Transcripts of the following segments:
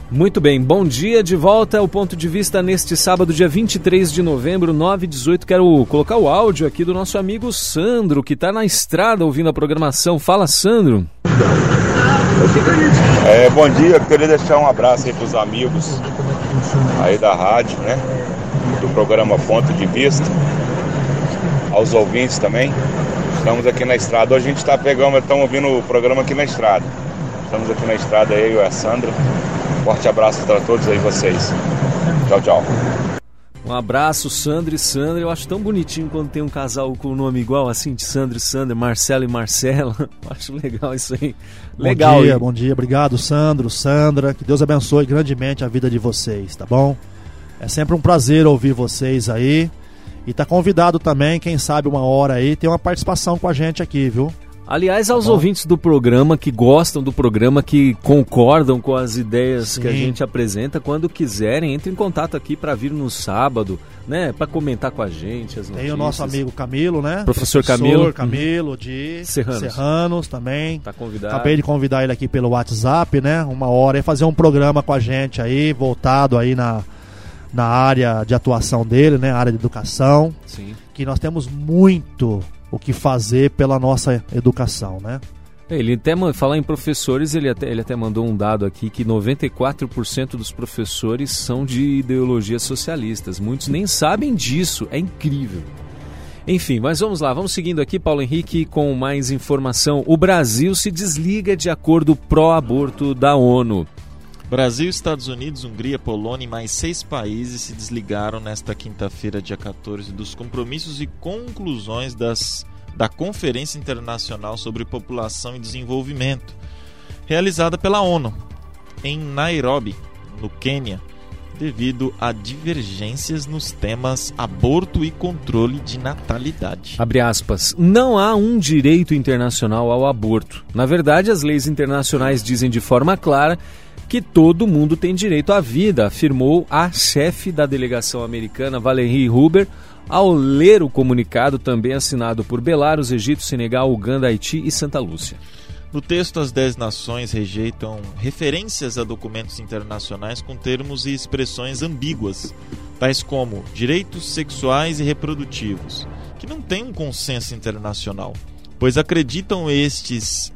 Muito bem, bom dia, de volta ao Ponto de Vista neste sábado, dia 23 de novembro, 9h18. Quero colocar o áudio aqui do nosso amigo Sandro, que está na estrada ouvindo a programação. Fala, Sandro. Bom dia, eu queria deixar um abraço aí para os amigos aí da rádio, né? Do programa Ponto de Vista, aos ouvintes também. Estamos aqui na estrada, hoje a gente estamos ouvindo o programa aqui na estrada. Estamos aqui na estrada aí, eu e a Sandra. Forte abraço para todos aí vocês. Tchau, tchau. Um abraço, Sandro e Sandra. Eu acho tão bonitinho quando tem um casal com o nome igual assim, de Sandro e Sandra, Marcelo e Marcela. Acho legal isso aí. Legal. Bom dia. Obrigado, Sandro, Sandra. Que Deus abençoe grandemente a vida de vocês, tá bom? É sempre um prazer ouvir vocês aí. E tá convidado também, quem sabe uma hora aí, tem uma participação com a gente aqui, viu? Aliás, aos ouvintes do programa, que gostam do programa, que concordam com as ideias que a gente apresenta, quando quiserem, entre em contato aqui para vir no sábado, né? Para comentar com a gente as notícias. Tem o nosso amigo Camilo, né? Professor Camilo de Serranos também. Tá convidado. Acabei de convidar ele aqui pelo WhatsApp, né? Uma hora e fazer um programa com a gente aí, voltado aí na área de atuação dele, né? Área de educação. Sim. Que nós temos muito o que fazer pela nossa educação, né? Ele até, falar em professores, ele até mandou um dado aqui que 94% dos professores são de ideologias socialistas. Muitos nem sabem disso, é incrível. Enfim, mas vamos lá, vamos seguindo aqui, Paulo Henrique, com mais informação. O Brasil se desliga de acordo pró-aborto da ONU. Brasil, Estados Unidos, Hungria, Polônia e mais 6 países se desligaram nesta quinta-feira, dia 14, dos compromissos e conclusões da Conferência Internacional sobre População e Desenvolvimento, realizada pela ONU, em Nairobi, no Quênia, devido a divergências nos temas aborto e controle de natalidade. Abre aspas. Não há um direito internacional ao aborto. Na verdade, as leis internacionais dizem de forma clara que todo mundo tem direito à vida, afirmou a chefe da delegação americana, Valerie Huber, ao ler o comunicado também assinado por Belarus, Egito, Senegal, Uganda, Haiti e Santa Lúcia. No texto, as 10 nações rejeitam referências a documentos internacionais com termos e expressões ambíguas, tais como direitos sexuais e reprodutivos, que não têm um consenso internacional, pois acreditam estes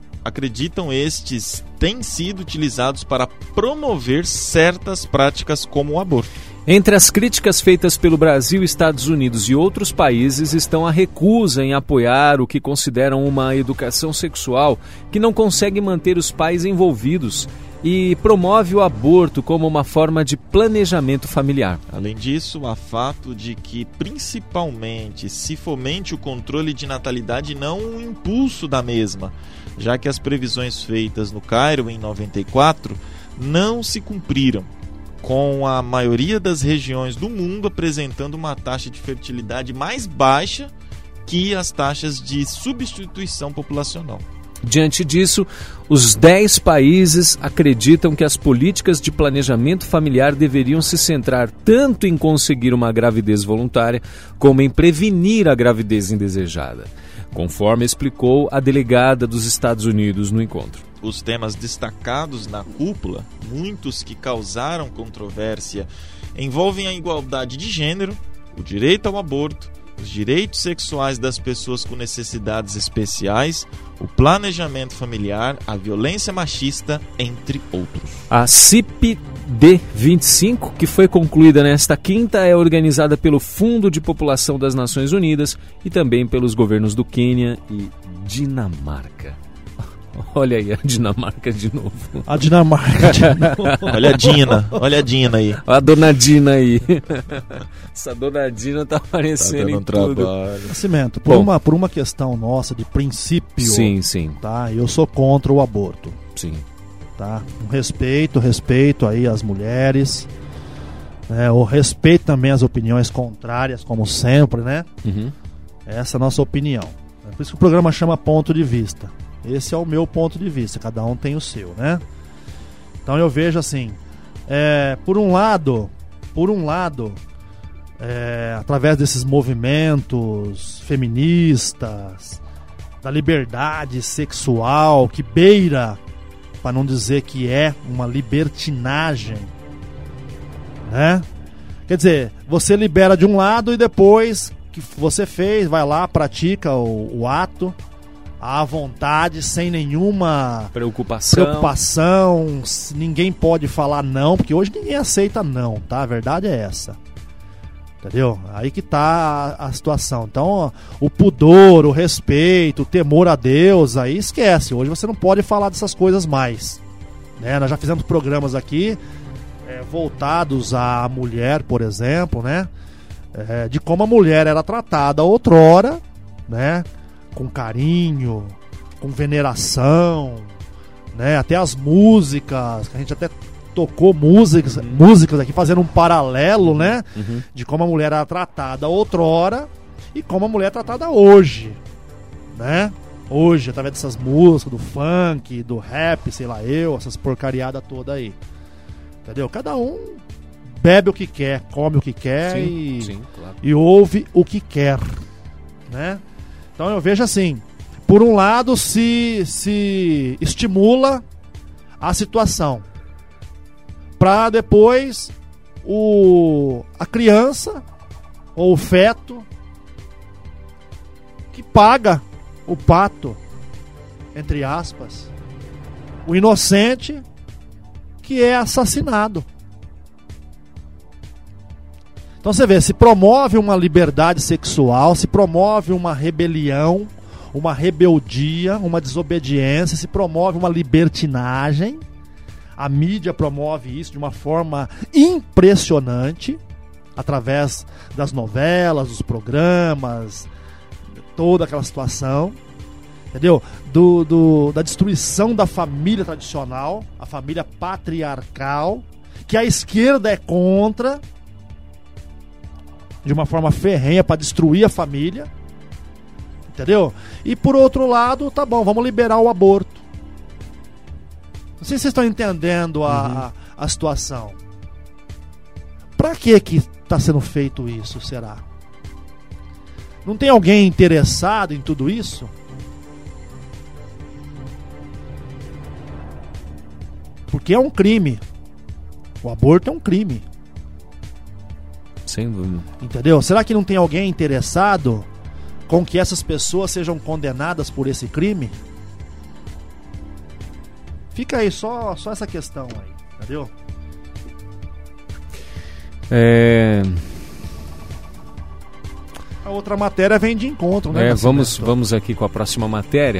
têm sido utilizados para promover certas práticas como o aborto. Entre as críticas feitas pelo Brasil, Estados Unidos e outros países estão a recusa em apoiar o que consideram uma educação sexual que não consegue manter os pais envolvidos e promove o aborto como uma forma de planejamento familiar. Além disso, há fato de que, principalmente, se fomente o controle de natalidade e não o impulso da mesma, já que as previsões feitas no Cairo em 94 não se cumpriram, com a maioria das regiões do mundo apresentando uma taxa de fertilidade mais baixa que as taxas de substituição populacional. Diante disso, os 10 países acreditam que as políticas de planejamento familiar deveriam se centrar tanto em conseguir uma gravidez voluntária como em prevenir a gravidez indesejada, conforme explicou a delegada dos Estados Unidos no encontro. Os temas destacados na cúpula, muitos que causaram controvérsia, envolvem a igualdade de gênero, o direito ao aborto, os direitos sexuais das pessoas com necessidades especiais, o planejamento familiar, a violência machista, entre outros. A CIP-D25, que foi concluída nesta quinta, é organizada pelo Fundo de População das Nações Unidas e também pelos governos do Quênia e Dinamarca. Olha aí a Dinamarca de novo. A Dinamarca de novo. Olha a Dina aí. Olha a dona Dina aí. Essa dona Dina tá aparecendo em tudo. Nascimento, por uma questão nossa de princípio. Sim. Tá? Eu sou contra o aborto. Sim. Tá? Respeito aí às mulheres. Eu respeito também as opiniões contrárias, como sempre, né? Uhum. Essa é a nossa opinião. Por isso que o programa chama Ponto de Vista. Esse é o meu ponto de vista, cada um tem o seu, né? Então eu vejo assim, por um lado, através desses movimentos feministas, da liberdade sexual que beira para não dizer que é uma libertinagem, né? Quer dizer, você libera de um lado e depois que você fez, vai lá, pratica o ato à vontade, sem nenhuma preocupação. Ninguém pode falar não, porque hoje ninguém aceita não, tá? A verdade é essa. Entendeu? Aí que tá a situação. Então, o pudor, o respeito, o temor a Deus, aí esquece. Hoje você não pode falar dessas coisas mais, né? Nós já fizemos programas aqui voltados à mulher, por exemplo, né? De como a mulher era tratada outrora, né? Com carinho, com veneração, né? Até as músicas, que a gente até tocou músicas aqui, fazendo um paralelo, né? De como a mulher era tratada outrora e como a mulher é tratada hoje, né? Hoje, através dessas músicas, do funk, do rap, sei lá essas porcariadas todas aí. Entendeu? Cada um bebe o que quer, come o que quer claro. E ouve o que quer, né? Então eu vejo assim, por um lado se estimula a situação, para depois a criança ou o feto que paga o pato, entre aspas, o inocente que é assassinado. Então você vê, se promove uma liberdade sexual, se promove uma rebelião, uma rebeldia, uma desobediência, se promove uma libertinagem. A mídia promove isso de uma forma impressionante, através das novelas, dos programas, toda aquela situação, entendeu? Da destruição da família tradicional, a família patriarcal, que a esquerda é contra, de uma forma ferrenha para destruir a família, entendeu? E por outro lado, tá bom, vamos liberar o aborto. Não sei se vocês estão entendendo a situação. Pra que está sendo feito isso, será? Não tem alguém interessado em tudo isso? Porque é um crime. O aborto é um crime. Sem dúvida. Entendeu? Será que não tem alguém interessado com que essas pessoas sejam condenadas por esse crime? Fica aí só essa questão aí, entendeu? A outra matéria vem de encontro, né? Vamos aqui com a próxima matéria.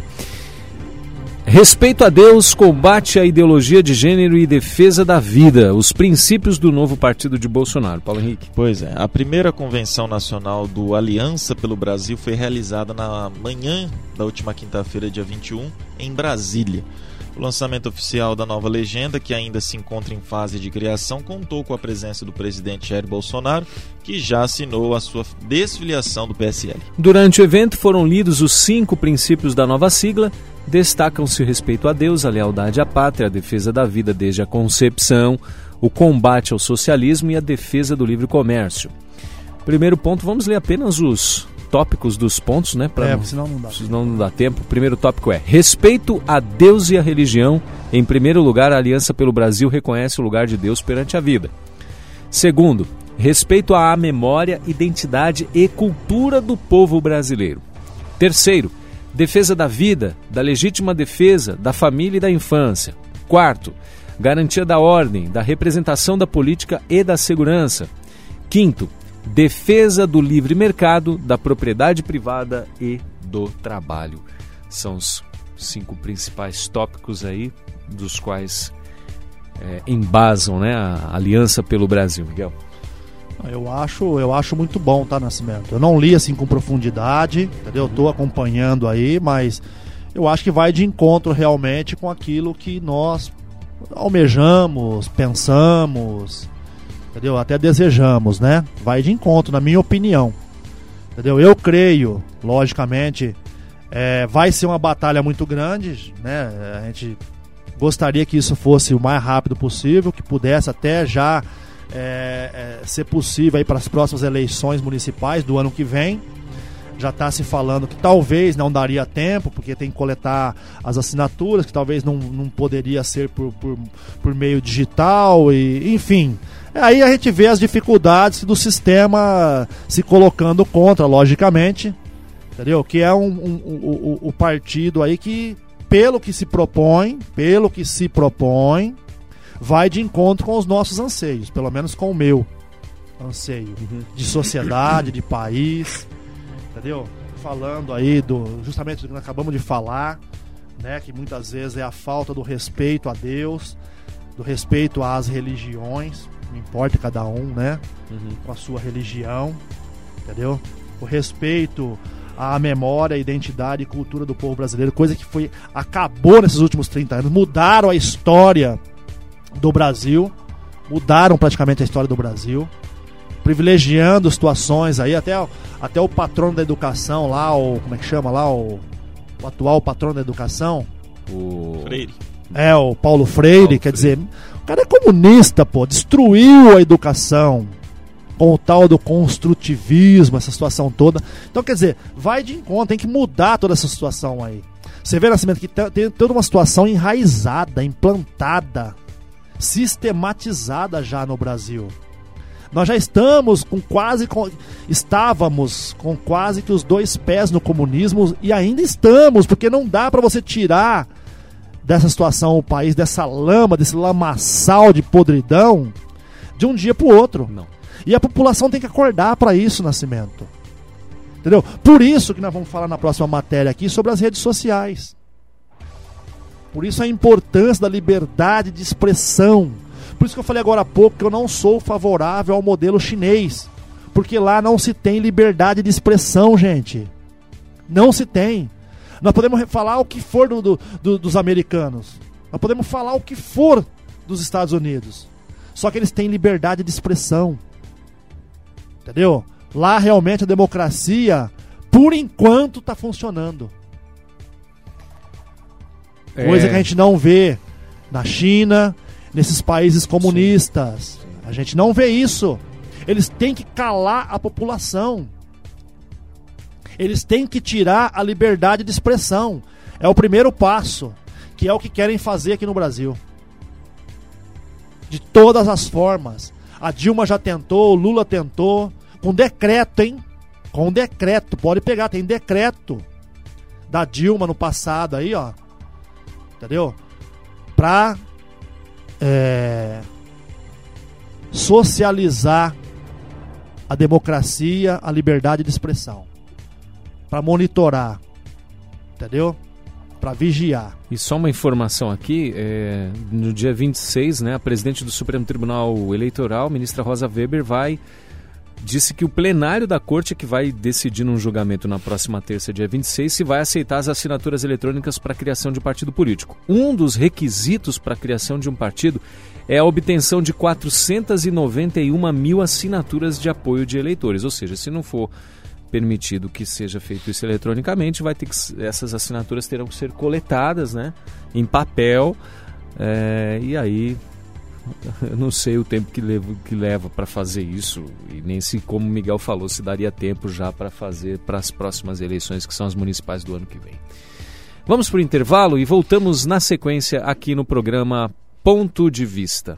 Respeito a Deus, combate à ideologia de gênero e defesa da vida, os princípios do novo partido de Bolsonaro. Paulo Henrique. Pois é, a primeira convenção nacional do Aliança pelo Brasil foi realizada na manhã da última quinta-feira, dia 21, em Brasília. O lançamento oficial da nova legenda, que ainda se encontra em fase de criação, contou com a presença do presidente Jair Bolsonaro, que já assinou a sua desfiliação do PSL. Durante o evento foram lidos os 5 princípios da nova sigla. Destacam-se o respeito a Deus, a lealdade à pátria, a defesa da vida desde a concepção, o combate ao socialismo e a defesa do livre comércio. Primeiro ponto, vamos ler apenas os tópicos dos pontos, né? Senão não dá tempo. O primeiro tópico é: respeito a Deus e a religião. Em primeiro lugar, a Aliança pelo Brasil reconhece o lugar de Deus perante a vida. Segundo, respeito à memória, identidade e cultura do povo brasileiro. Terceiro, defesa da vida, da legítima defesa, da família e da infância. Quarto, garantia da ordem, da representação da política e da segurança. Quinto, defesa do livre mercado, da propriedade privada e do trabalho. São os 5 principais tópicos aí, dos quais embasam, né, a Aliança pelo Brasil. Miguel. Eu acho muito bom, tá, Nascimento? Eu não li assim com profundidade, entendeu? Estou acompanhando aí, mas eu acho que vai de encontro realmente com aquilo que nós almejamos, pensamos, entendeu? Até desejamos, né? Vai de encontro, na minha opinião, entendeu? Eu creio, logicamente, vai ser uma batalha muito grande, né? A gente gostaria que isso fosse o mais rápido possível, que pudesse até já ser possível aí para as próximas eleições municipais do ano que vem, já está se falando que talvez não daria tempo, porque tem que coletar as assinaturas, que talvez não poderia ser por meio digital, e enfim. Aí a gente vê as dificuldades do sistema se colocando contra, logicamente, entendeu? Que é o partido aí que, pelo que se propõe, vai de encontro com os nossos anseios, pelo menos com o meu anseio de sociedade, de país, entendeu? Falando aí justamente do que nós acabamos de falar, né? Que muitas vezes é a falta do respeito a Deus, do respeito às religiões, não importa cada um, né? Com a sua religião, entendeu? O respeito à memória, identidade e cultura do povo brasileiro, coisa que acabou nesses últimos 30 anos, mudaram a história do Brasil, mudaram praticamente a história do Brasil, privilegiando situações aí, até o patrono da educação lá, como é que chama lá, o atual patrono da educação, o Freire. O Paulo Freire, quer dizer, o cara é comunista, pô, destruiu a educação com o tal do construtivismo, essa situação toda. Então, quer dizer, vai de encontro, tem que mudar toda essa situação aí. Você vê, Nascimento, que tem toda uma situação enraizada, implantada, sistematizada já no Brasil. Nós já estávamos com quase que os 2 pés no comunismo, e ainda estamos, porque não dá para você tirar dessa situação o país, dessa lama, desse lamaçal de podridão, de um dia para o outro. Não. E a população tem que acordar para isso, Nascimento. Entendeu? Por isso que nós vamos falar na próxima matéria aqui sobre as redes sociais. Por isso a importância da liberdade de expressão. Por isso que eu falei agora há pouco que eu não sou favorável ao modelo chinês. Porque lá não se tem liberdade de expressão, gente. Não se tem. Nós podemos falar o que for dos americanos. Nós podemos falar o que for dos Estados Unidos. Só que eles têm liberdade de expressão. Entendeu? Lá realmente a democracia, por enquanto, está funcionando. Coisa que a gente não vê na China, nesses países comunistas. Sim. A gente não vê isso. Eles têm que calar a população. Eles têm que tirar a liberdade de expressão. É o primeiro passo, que é o que querem fazer aqui no Brasil. De todas as formas. A Dilma já tentou, o Lula tentou, com decreto, hein? Com decreto, pode pegar, tem decreto da Dilma no passado aí, ó. Entendeu? Pra socializar a democracia, a liberdade de expressão. Pra monitorar. Entendeu? Para vigiar. E só uma informação aqui, no dia 26, né, a presidente do Supremo Tribunal Eleitoral, ministra Rosa Weber, disse que o plenário da corte é que vai decidir num julgamento na próxima terça, dia 26, se vai aceitar as assinaturas eletrônicas para a criação de um partido político. Um dos requisitos para a criação de um partido é a obtenção de 491 mil assinaturas de apoio de eleitores, ou seja, se não for permitido que seja feito isso eletronicamente, essas assinaturas terão que ser coletadas, né, em papel, e aí eu não sei o tempo que leva para fazer isso, e nem se, como o Miguel falou, se daria tempo já para fazer para as próximas eleições, que são as municipais do ano que vem. Vamos para o intervalo e voltamos na sequência aqui no programa Ponto de Vista.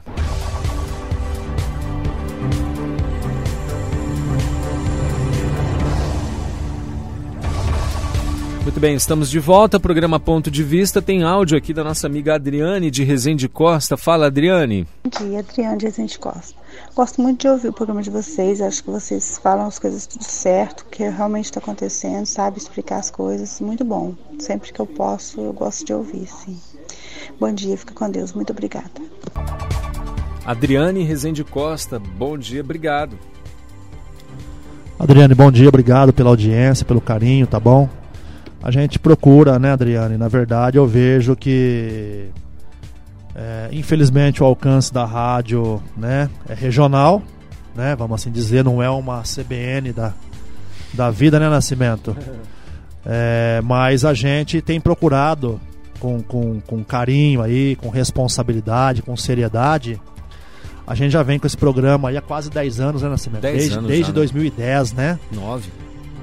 Muito bem, estamos de volta, programa Ponto de Vista. Tem áudio aqui da nossa amiga Adriane de Resende Costa. Fala, Adriane. Bom dia, Adriane de Resende Costa. Gosto muito de ouvir o programa de vocês, acho que vocês falam as coisas tudo certo, o que realmente está acontecendo, sabe explicar as coisas, muito bom. Sempre que eu posso, eu gosto de ouvir, sim. Bom dia, fica com Deus, muito obrigada. Adriane Resende Costa, bom dia, obrigado. Adriane, bom dia, obrigado pela audiência, pelo carinho, tá bom? A gente procura, né, Adriane? Na verdade, eu vejo que, infelizmente, o alcance da rádio, né, é regional, né, vamos assim dizer, não é uma CBN da vida, né, Nascimento? Mas a gente tem procurado com carinho aí, com responsabilidade, com seriedade. A gente já vem com esse programa aí há quase 10 anos, né, Nascimento? 10 anos desde já, 2010, né? 9.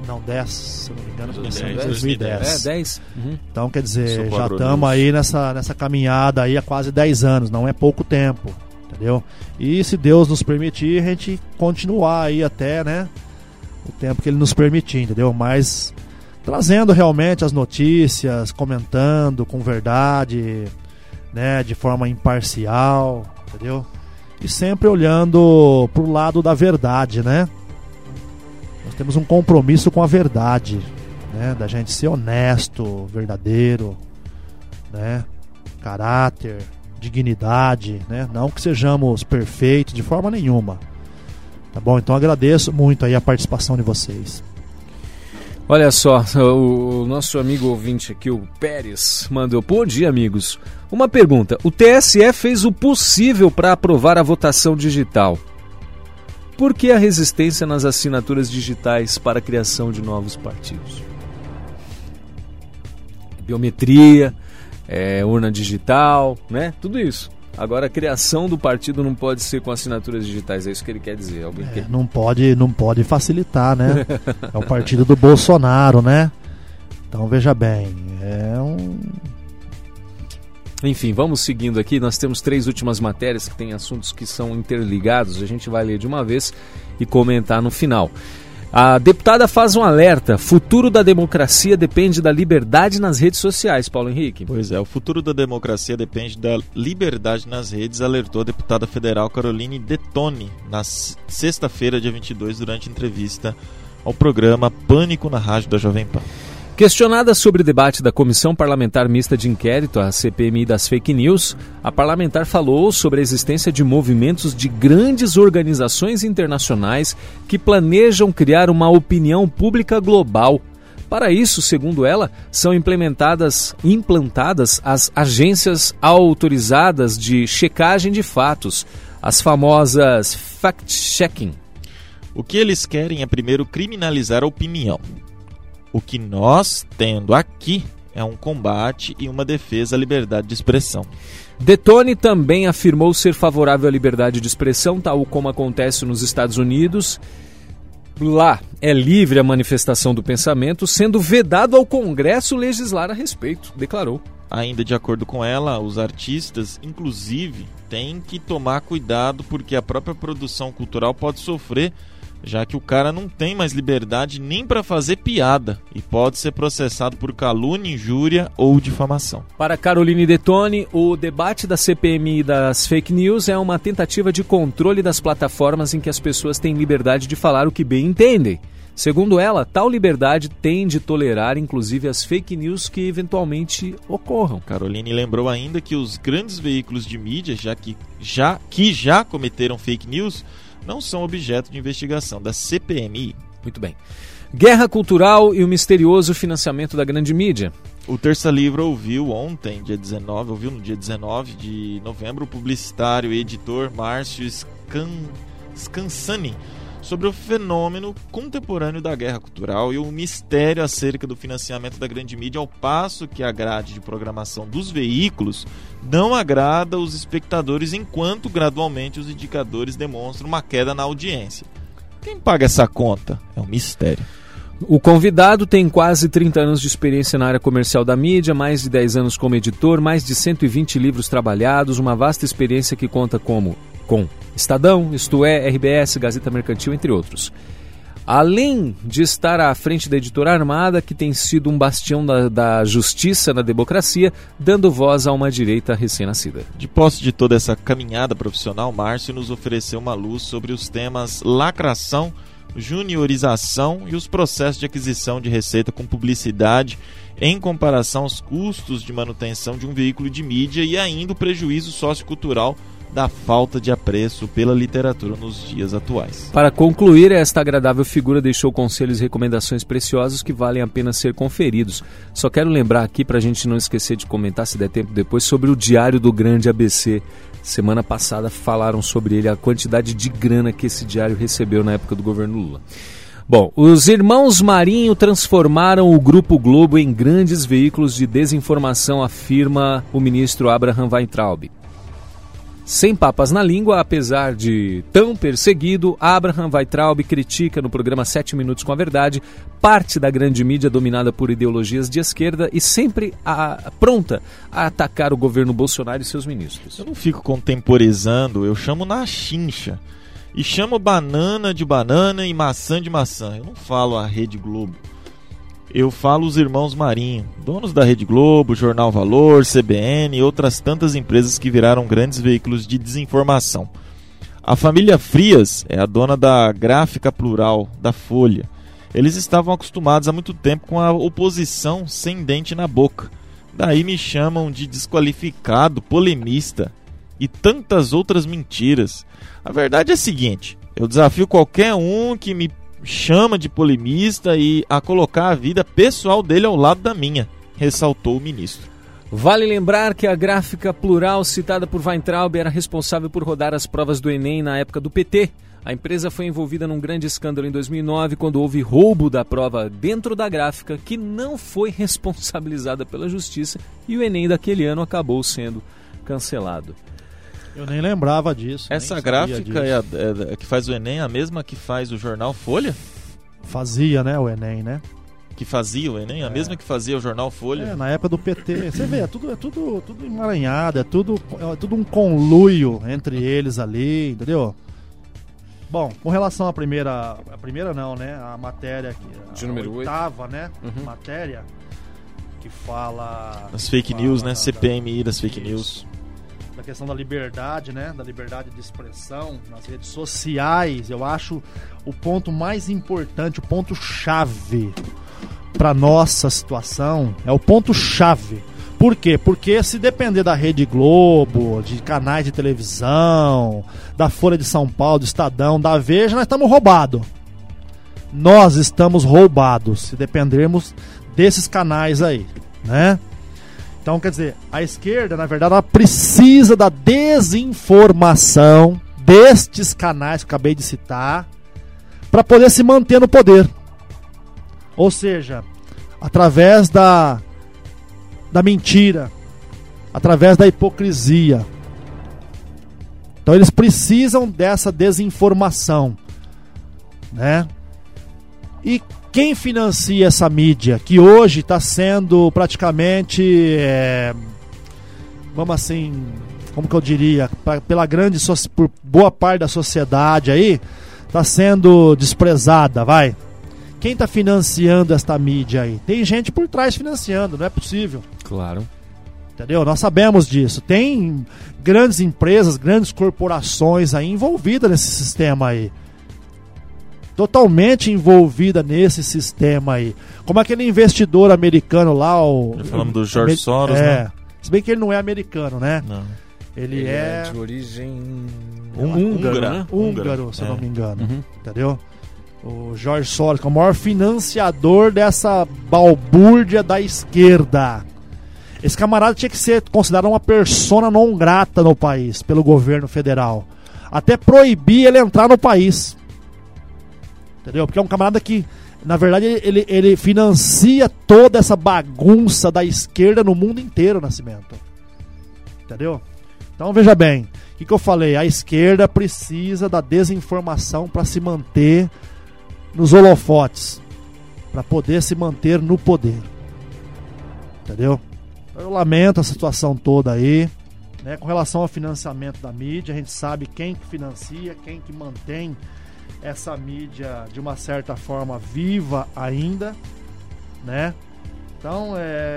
Não, 10, se eu não me engano. 2010. 10. Uhum. Então, quer dizer, Sou já estamos aí nessa caminhada aí há quase 10 anos, não é pouco tempo, entendeu? E se Deus nos permitir, a gente continuar aí até, né, o tempo que Ele nos permitir, entendeu? Mas trazendo realmente as notícias, comentando com verdade, né, de forma imparcial, entendeu? E sempre olhando pro lado da verdade, né? Nós temos um compromisso com a verdade, né? Da gente ser honesto, verdadeiro, né? Caráter, dignidade, né? Não que sejamos perfeitos de forma nenhuma, tá bom? Então agradeço muito aí a participação de vocês. Olha só, o nosso amigo ouvinte aqui, o Pérez, mandou: bom dia, amigos. Uma pergunta: o TSE fez o possível para aprovar a votação digital. Por que a resistência nas assinaturas digitais para a criação de novos partidos? Biometria, urna digital, né? Tudo isso. Agora a criação do partido não pode ser com assinaturas digitais, é isso que ele quer dizer. Alguém quer... Não pode facilitar, né? É o partido do Bolsonaro, né? Então veja bem, Enfim, vamos seguindo aqui. Nós temos 3 últimas matérias que têm assuntos que são interligados. A gente vai ler de uma vez e comentar no final. A deputada faz um alerta: futuro da democracia depende da liberdade nas redes sociais. Paulo Henrique. Pois é, o futuro da democracia depende da liberdade nas redes, alertou a deputada federal Caroline Detoni na sexta-feira, dia 22, durante entrevista ao programa Pânico na Rádio da Jovem Pan. Questionada sobre o debate da Comissão Parlamentar Mista de Inquérito, a CPMI das Fake News, a parlamentar falou sobre a existência de movimentos de grandes organizações internacionais que planejam criar uma opinião pública global. Para isso, segundo ela, são implantadas as agências autorizadas de checagem de fatos, as famosas fact-checking. O que eles querem é primeiro criminalizar a opinião. O que nós, tendo aqui, é um combate e uma defesa à liberdade de expressão. Detoni também afirmou ser favorável à liberdade de expressão, tal como acontece nos Estados Unidos. Lá é livre a manifestação do pensamento, sendo vedado ao Congresso legislar a respeito, declarou. Ainda de acordo com ela, os artistas, inclusive, têm que tomar cuidado porque a própria produção cultural pode sofrer, já que o cara não tem mais liberdade nem para fazer piada e pode ser processado por calúnia, injúria ou difamação. Para Caroline Detoni, o debate da CPMI das fake news é uma tentativa de controle das plataformas em que as pessoas têm liberdade de falar o que bem entendem. Segundo ela, tal liberdade tem de tolerar inclusive as fake news que eventualmente ocorram. Caroline lembrou ainda que os grandes veículos de mídia, que já cometeram fake news, não são objeto de investigação da CPMI. Muito bem. Guerra cultural e o misterioso financiamento da grande mídia. O Terça Livre ouviu no dia 19 de novembro, o publicitário e editor Márcio Scansani sobre o fenômeno contemporâneo da guerra cultural e o mistério acerca do financiamento da grande mídia, ao passo que a grade de programação dos veículos não agrada os espectadores, enquanto gradualmente os indicadores demonstram uma queda na audiência. Quem paga essa conta? É um mistério. O convidado tem quase 30 anos de experiência na área comercial da mídia, mais de 10 anos como editor, mais de 120 livros trabalhados, uma vasta experiência que conta com Estadão, Isto É, RBS, Gazeta Mercantil, entre outros. Além de estar à frente da Editora Armada, que tem sido um bastião da justiça na democracia, dando voz a uma direita recém-nascida. De posse de toda essa caminhada profissional, Márcio nos ofereceu uma luz sobre os temas lacração, juniorização e os processos de aquisição de receita com publicidade em comparação aos custos de manutenção de um veículo de mídia e ainda o prejuízo sociocultural da falta de apreço pela literatura nos dias atuais. Para concluir, esta agradável figura deixou conselhos e recomendações preciosos que valem a pena ser conferidos. Só quero lembrar aqui, para a gente não esquecer de comentar, se der tempo depois, sobre o Diário do Grande ABC. Semana passada falaram sobre ele, a quantidade de grana que esse diário recebeu na época do governo Lula. Bom, os irmãos Marinho transformaram o Grupo Globo em grandes veículos de desinformação, afirma o ministro Abraham Weintraub. Sem papas na língua, apesar de tão perseguido, Abraham Weintraub critica no programa 7 Minutos com a Verdade parte da grande mídia dominada por ideologias de esquerda e sempre pronta a atacar o governo Bolsonaro e seus ministros. Eu não fico contemporizando, eu chamo na chincha. E chamo banana de banana e maçã de maçã. Eu não falo a Rede Globo. Eu falo os irmãos Marinho, donos da Rede Globo, Jornal Valor, CBN e outras tantas empresas que viraram grandes veículos de desinformação. A família Frias é a dona da Gráfica Plural, da Folha. Eles estavam acostumados há muito tempo com a oposição sem dente na boca. Daí me chamam de desqualificado, polemista e tantas outras mentiras. A verdade é a seguinte, eu desafio qualquer um que me chama de polemista e a colocar a vida pessoal dele ao lado da minha, ressaltou o ministro. Vale lembrar que a Gráfica Plural citada por Weintraub era responsável por rodar as provas do Enem na época do PT. A empresa foi envolvida num grande escândalo em 2009 quando houve roubo da prova dentro da gráfica que não foi responsabilizada pela justiça e o Enem daquele ano acabou sendo cancelado. Eu nem lembrava disso. Essa gráfica é a que faz o Enem, a mesma que faz o jornal Folha? Fazia, né, o Enem, né? Que fazia o Enem? A mesma que fazia o jornal Folha? Na época do PT. Você vê, é tudo emaranhado, é tudo um conluio entre eles ali, entendeu? Bom, com relação à primeira não, né? A matéria de número 8. Oitava, né? Matéria que fala... Das fake news, né? CPMI das fake news. Da questão da liberdade, né? Da liberdade de expressão nas redes sociais. Eu acho o ponto mais importante, o ponto-chave para nossa situação é o ponto-chave. Por quê? Porque se depender da Rede Globo, de canais de televisão, da Folha de São Paulo, do Estadão, da Veja, nós estamos roubados. Nós estamos roubados se dependermos desses canais aí, né? Então, quer dizer, a esquerda, na verdade, ela precisa da desinformação destes canais que eu acabei de citar para poder se manter no poder. Ou seja, através da mentira, através da hipocrisia. Então, eles precisam dessa desinformação, né? E quem financia essa mídia, que hoje está sendo praticamente, vamos assim, como que eu diria, por boa parte da sociedade aí, está sendo desprezada, vai. Quem está financiando esta mídia aí? Tem gente por trás financiando, não é possível. Claro. Entendeu? Nós sabemos disso. Tem grandes empresas, grandes corporações aí envolvidas nesse sistema aí. Totalmente envolvida nesse sistema aí. Como aquele investidor americano lá, Já falamos do George Soros, né? Se bem que ele não é americano, né? Não. Ele é de origem húngara, né? Húngaro, se eu não me engano. Entendeu? O George Soros, que é o maior financiador dessa balbúrdia da esquerda. Esse camarada tinha que ser considerado uma persona non grata no país, pelo governo federal. Até proibir ele entrar no país. Entendeu? Porque é um camarada que, na verdade, ele financia toda essa bagunça da esquerda no mundo inteiro, Nascimento. Entendeu? Então, veja bem, o que eu falei? A esquerda precisa da desinformação para se manter nos holofotes, para poder se manter no poder. Entendeu? Eu lamento a situação toda aí, né? Com relação ao financiamento da mídia, a gente sabe quem que financia, quem que mantém essa mídia de uma certa forma viva ainda, né? Então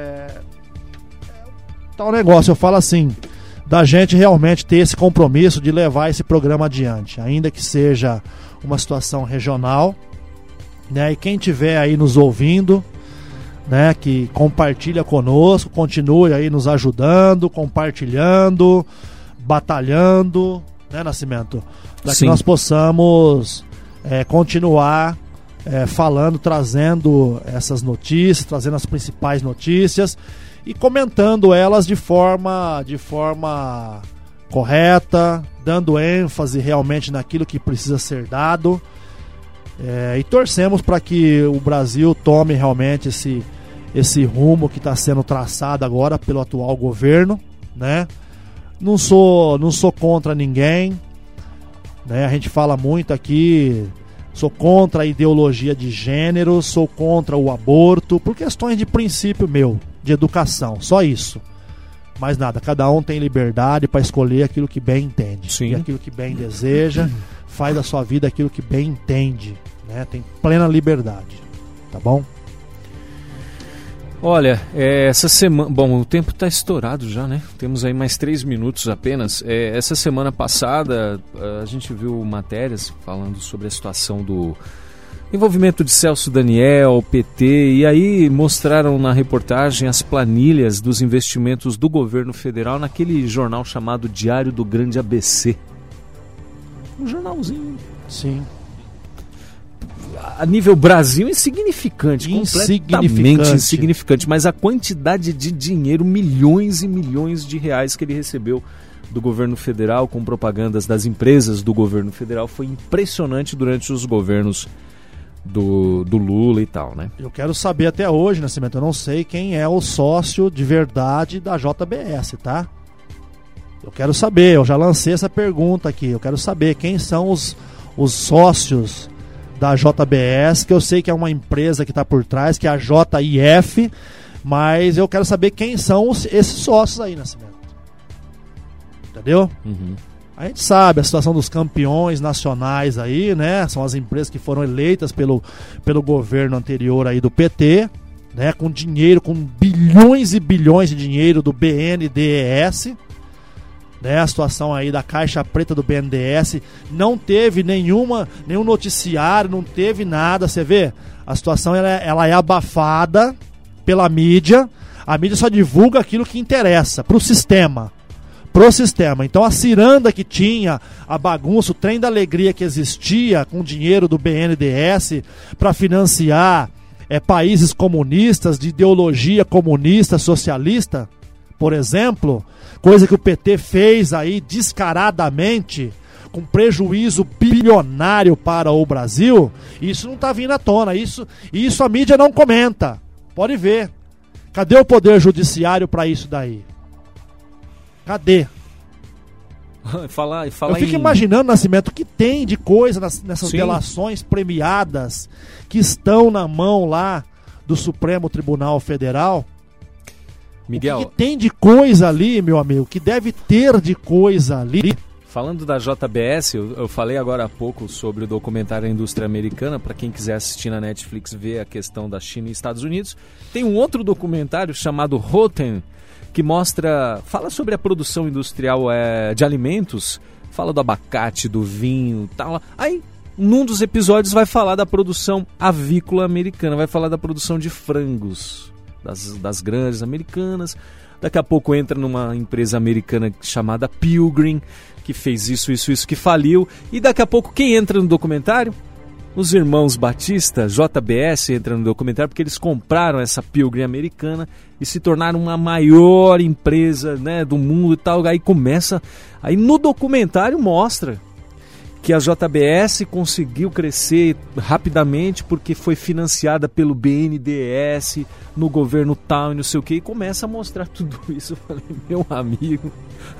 tal negócio, eu falo assim, da gente realmente ter esse compromisso de levar esse programa adiante, ainda que seja uma situação regional, né? E quem tiver aí nos ouvindo, né, que compartilha conosco, continue aí nos ajudando, compartilhando, batalhando, né, Nascimento? Para que nós possamos continuar falando, trazendo essas notícias, trazendo as principais notícias e comentando elas de forma correta, dando ênfase realmente naquilo que precisa ser dado, e torcemos para que o Brasil tome realmente esse rumo que está sendo traçado agora pelo atual governo, né? Não sou contra ninguém, né? A gente fala muito aqui, sou contra a ideologia de gênero, sou contra o aborto, por questões de princípio meu, de educação, só isso. Mais nada, cada um tem liberdade para escolher aquilo que bem entende. Sim. E aquilo que bem deseja, faz da sua vida aquilo que bem entende, né? Tem plena liberdade, tá bom? Olha, essa semana... Bom, o tempo está estourado já, né? Temos aí mais 3 minutos apenas. Essa semana passada, a gente viu matérias falando sobre a situação do envolvimento de Celso Daniel, PT, e aí mostraram na reportagem as planilhas dos investimentos do governo federal naquele jornal chamado Diário do Grande ABC. Um jornalzinho. Sim. A nível Brasil, insignificante, completamente insignificante, mas a quantidade de dinheiro, milhões e milhões de reais que ele recebeu do governo federal com propagandas das empresas do governo federal foi impressionante durante os governos do Lula e tal, né? Eu quero saber até hoje, Nascimento, eu não sei quem é o sócio de verdade da JBS, tá? Eu quero saber, eu já lancei essa pergunta aqui, eu quero saber quem são os sócios da JBS, que eu sei que é uma empresa que está por trás, que é a JIF, mas eu quero saber quem são esses sócios aí, Nascimento. Entendeu? Uhum. A gente sabe a situação dos campeões nacionais aí, né? São as empresas que foram eleitas pelo governo anterior aí do PT, né? Com dinheiro, com bilhões e bilhões de dinheiro do BNDES, né? A situação aí da caixa preta do BNDES não teve nenhum noticiário, não teve nada, você vê? A situação ela é abafada pela mídia, a mídia só divulga aquilo que interessa pro sistema. Então a ciranda que tinha, a bagunça, o trem da alegria que existia com o dinheiro do BNDES para financiar países comunistas, de ideologia comunista, socialista, por exemplo, coisa que o PT fez aí descaradamente, com prejuízo bilionário para o Brasil, isso não está vindo à tona, isso a mídia não comenta, pode ver. Cadê o poder judiciário para isso daí? Cadê? Eu fico imaginando, Nascimento, o que tem de coisa nessas delações premiadas que estão na mão lá do Supremo Tribunal Federal. Miguel, o que tem de coisa ali, meu amigo, que deve ter de coisa ali. Falando da JBS, eu falei agora há pouco sobre o documentário A Indústria Americana, para quem quiser assistir na Netflix, ver a questão da China e Estados Unidos. Tem um outro documentário chamado Rotem, que fala sobre a produção industrial de alimentos, fala do abacate, do vinho e tal. Aí, num dos episódios vai falar da produção avícola americana, vai falar da produção de frangos, das granjas americanas. Daqui a pouco entra numa empresa americana chamada Pilgrim, que fez isso, que faliu. E daqui a pouco quem entra no documentário? Os irmãos Batista, JBS, entra no documentário porque eles compraram essa Pilgrim americana e se tornaram uma maior empresa, né, do mundo e tal. Aí no documentário mostra que a JBS conseguiu crescer rapidamente porque foi financiada pelo BNDES no governo tal e não sei o que, e começa a mostrar tudo isso. Eu falei, meu amigo,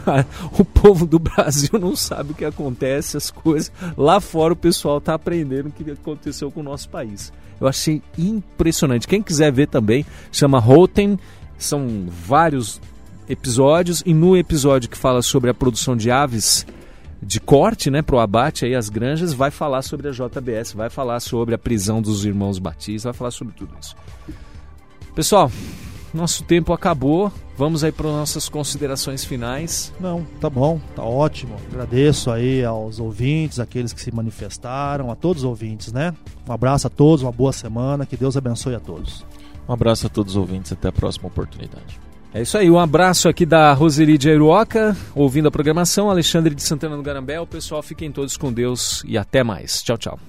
o povo do Brasil não sabe o que acontece, as coisas. Lá fora o pessoal está aprendendo o que aconteceu com o nosso país. Eu achei impressionante. Quem quiser ver também, chama Rotem, são vários episódios, e no episódio que fala sobre a produção de aves de corte, né, pro abate aí as granjas, vai falar sobre a JBS, vai falar sobre a prisão dos irmãos Batista, vai falar sobre tudo isso. Pessoal, nosso tempo acabou, vamos aí para nossas considerações finais. Não, tá bom, tá ótimo, agradeço aí aos ouvintes, aqueles que se manifestaram, a todos os ouvintes, né, um abraço a todos, uma boa semana, que Deus abençoe a todos. Um abraço a todos os ouvintes, até a próxima oportunidade. É isso aí, um abraço aqui da Roseli de Airuoca, ouvindo a programação, Alexandre de Santana do Garambé. O pessoal, fiquem todos com Deus e até mais. Tchau, tchau.